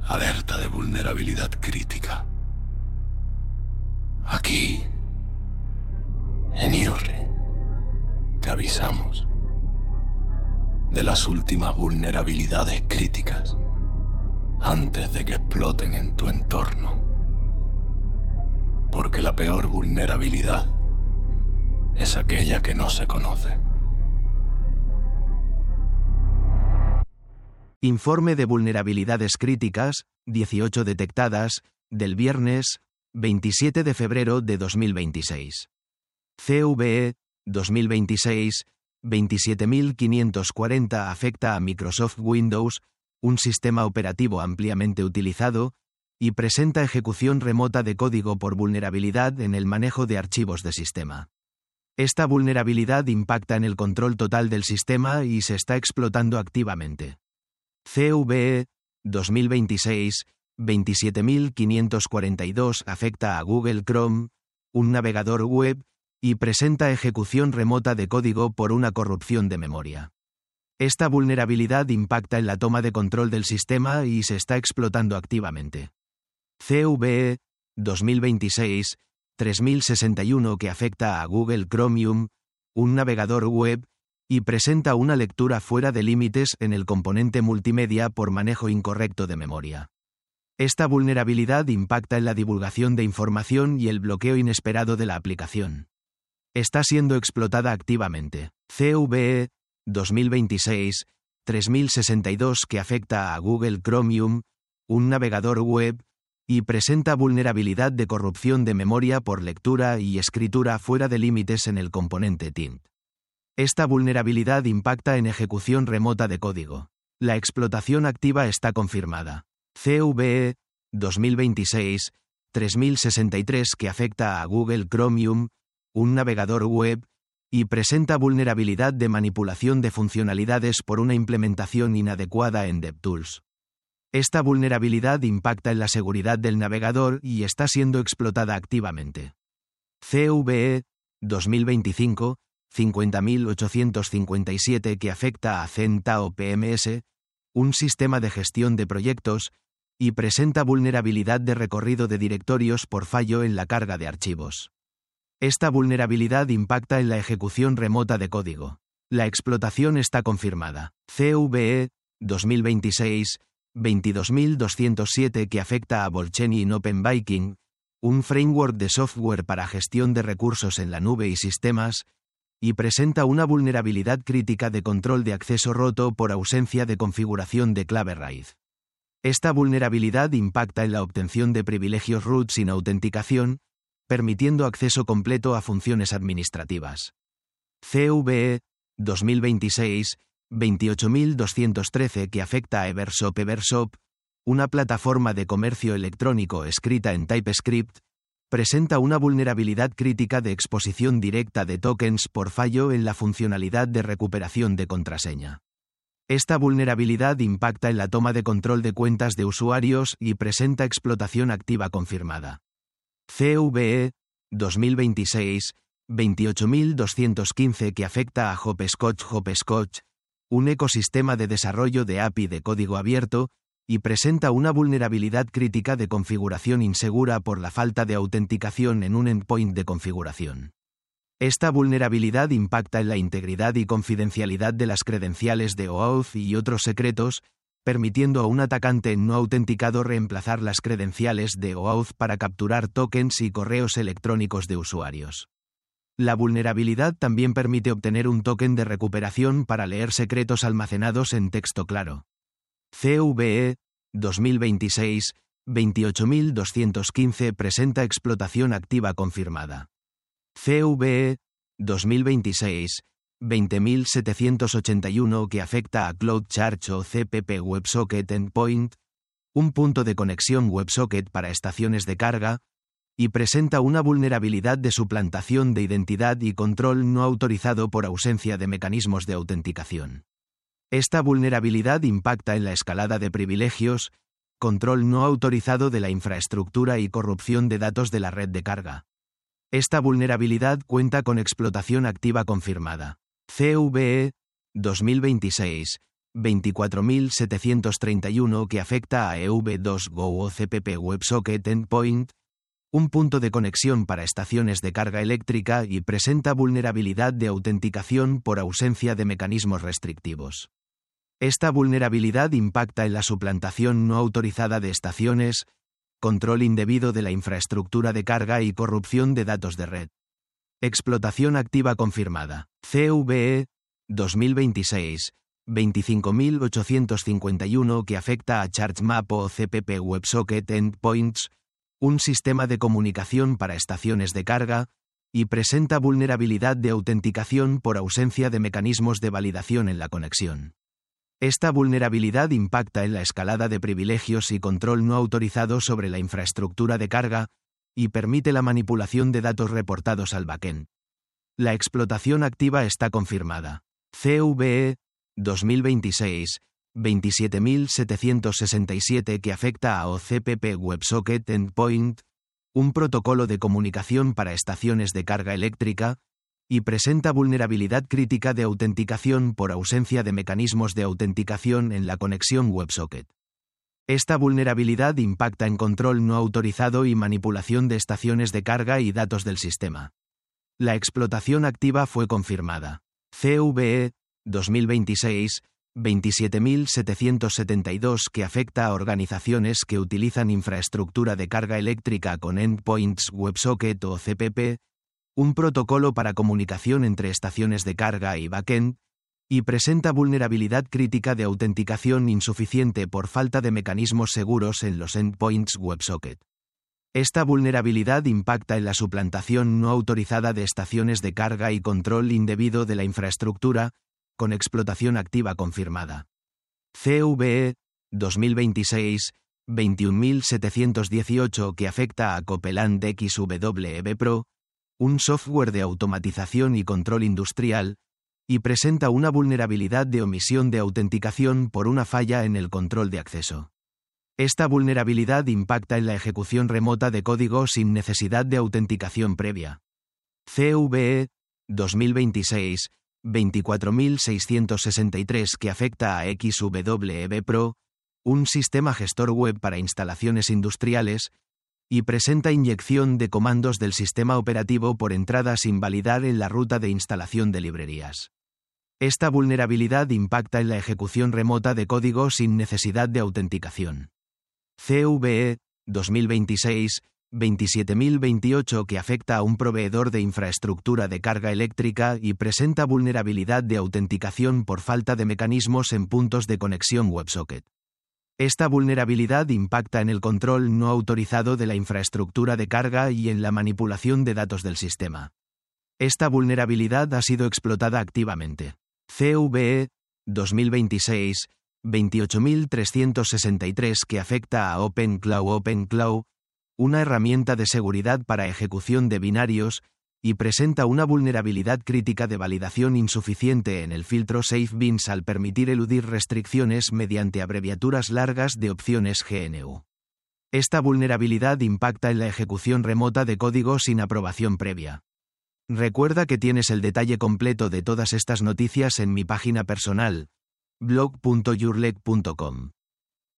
Alerta de vulnerabilidad crítica. Aquí, en IRRI, te avisamos de las últimas vulnerabilidades críticas antes de que exploten en tu entorno. Porque la peor vulnerabilidad es aquella que no se conoce. Informe de vulnerabilidades críticas, 18 detectadas, del viernes 27 de febrero de 2026. CVE 2026 27540 afecta a Microsoft Windows, un sistema operativo ampliamente utilizado, y presenta ejecución remota de código por vulnerabilidad en el manejo de archivos de sistema. Esta vulnerabilidad impacta en el control total del sistema y se está explotando activamente. CVE 2026 27542 afecta a Google Chrome, un navegador web, y presenta ejecución remota de código por una corrupción de memoria. Esta vulnerabilidad impacta en la toma de control del sistema y se está explotando activamente. CVE 2026 3061 que afecta a Google Chromium, un navegador web, y presenta una lectura fuera de límites en el componente multimedia por manejo incorrecto de memoria. Esta vulnerabilidad impacta en la divulgación de información y el bloqueo inesperado de la aplicación. Está siendo explotada activamente. CVE 2026 3062 que afecta a Google Chromium, un navegador web, y presenta vulnerabilidad de corrupción de memoria por lectura y escritura fuera de límites en el componente TINT. Esta vulnerabilidad impacta en ejecución remota de código. La explotación activa está confirmada. CVE 2026 3063 que afecta a Google Chromium, un navegador web, y presenta vulnerabilidad de manipulación de funcionalidades por una implementación inadecuada en DevTools. Esta vulnerabilidad impacta en la seguridad del navegador y está siendo explotada activamente. CVE 2025 50857 que afecta a CentAO PMS, un sistema de gestión de proyectos, y presenta vulnerabilidad de recorrido de directorios por fallo en la carga de archivos. Esta vulnerabilidad impacta en la ejecución remota de código. La explotación está confirmada. CVE 2026 22207 que afecta a Volcheni en OpenViking, un framework de software para gestión de recursos en la nube y sistemas, y presenta una vulnerabilidad crítica de control de acceso roto por ausencia de configuración de clave raíz. Esta vulnerabilidad impacta en la obtención de privilegios root sin autenticación, permitiendo acceso completo a funciones administrativas. CVE 2026 28213 que afecta a Evershop, una plataforma de comercio electrónico escrita en TypeScript, presenta una vulnerabilidad crítica de exposición directa de tokens por fallo en la funcionalidad de recuperación de contraseña. Esta vulnerabilidad impacta en la toma de control de cuentas de usuarios y presenta explotación activa confirmada. CVE 2026 28215 que afecta a Hopscotch, un ecosistema de desarrollo de API de código abierto, y presenta una vulnerabilidad crítica de configuración insegura por la falta de autenticación en un endpoint de configuración. Esta vulnerabilidad impacta en la integridad y confidencialidad de las credenciales de OAuth y otros secretos, permitiendo a un atacante no autenticado reemplazar las credenciales de OAuth para capturar tokens y correos electrónicos de usuarios. La vulnerabilidad también permite obtener un token de recuperación para leer secretos almacenados en texto claro. CVE 2026 28215 presenta explotación activa confirmada. CVE 2026 20781 que afecta a Cloud Charge o CPP WebSocket Endpoint, un punto de conexión WebSocket para estaciones de carga, y presenta una vulnerabilidad de suplantación de identidad y control no autorizado por ausencia de mecanismos de autenticación. Esta vulnerabilidad impacta en la escalada de privilegios, control no autorizado de la infraestructura y corrupción de datos de la red de carga. Esta vulnerabilidad cuenta con explotación activa confirmada. CVE 2026 24731 que afecta a EV2Go o CPP WebSocket Endpoint, un punto de conexión para estaciones de carga eléctrica y presenta vulnerabilidad de autenticación por ausencia de mecanismos restrictivos. Esta vulnerabilidad impacta en la suplantación no autorizada de estaciones, control indebido de la infraestructura de carga y corrupción de datos de red. Explotación activa confirmada. CVE 2026 25851 que afecta a ChargeMap o CPP WebSocket Endpoints, un sistema de comunicación para estaciones de carga, y presenta vulnerabilidad de autenticación por ausencia de mecanismos de validación en la conexión. Esta vulnerabilidad impacta en la escalada de privilegios y control no autorizado sobre la infraestructura de carga y permite la manipulación de datos reportados al backend. La explotación activa está confirmada. CVE 2026 27767 que afecta a OCPP WebSocket Endpoint, un protocolo de comunicación para estaciones de carga eléctrica, y presenta vulnerabilidad crítica de autenticación por ausencia de mecanismos de autenticación en la conexión WebSocket. Esta vulnerabilidad impacta en control no autorizado y manipulación de estaciones de carga y datos del sistema. La explotación activa fue confirmada. CVE 2026 27772 que afecta a organizaciones que utilizan infraestructura de carga eléctrica con endpoints WebSocket o CPP, un protocolo para comunicación entre estaciones de carga y backend, y presenta vulnerabilidad crítica de autenticación insuficiente por falta de mecanismos seguros en los endpoints WebSocket. Esta vulnerabilidad impacta en la suplantación no autorizada de estaciones de carga y control indebido de la infraestructura, con explotación activa confirmada. CVE 2026 21718 que afecta a Copeland XWB Pro, un software de automatización y control industrial, y presenta una vulnerabilidad de omisión de autenticación por una falla en el control de acceso. Esta vulnerabilidad impacta en la ejecución remota de código sin necesidad de autenticación previa. CVE 2026 24663 que afecta a XWB Pro, un sistema gestor web para instalaciones industriales, y presenta inyección de comandos del sistema operativo por entrada sin validar en la ruta de instalación de librerías. Esta vulnerabilidad impacta en la ejecución remota de código sin necesidad de autenticación. CVE 2026 27028 que afecta a un proveedor de infraestructura de carga eléctrica y presenta vulnerabilidad de autenticación por falta de mecanismos en puntos de conexión WebSocket. Esta vulnerabilidad impacta en el control no autorizado de la infraestructura de carga y en la manipulación de datos del sistema. Esta vulnerabilidad ha sido explotada activamente. CVE 2026 28363 que afecta a OpenCloud, una herramienta de seguridad para ejecución de binarios, y presenta una vulnerabilidad crítica de validación insuficiente en el filtro SafeBins al permitir eludir restricciones mediante abreviaturas largas de opciones GNU. Esta vulnerabilidad impacta en la ejecución remota de código sin aprobación previa. Recuerda que tienes el detalle completo de todas estas noticias en mi página personal, blog.yourleg.com.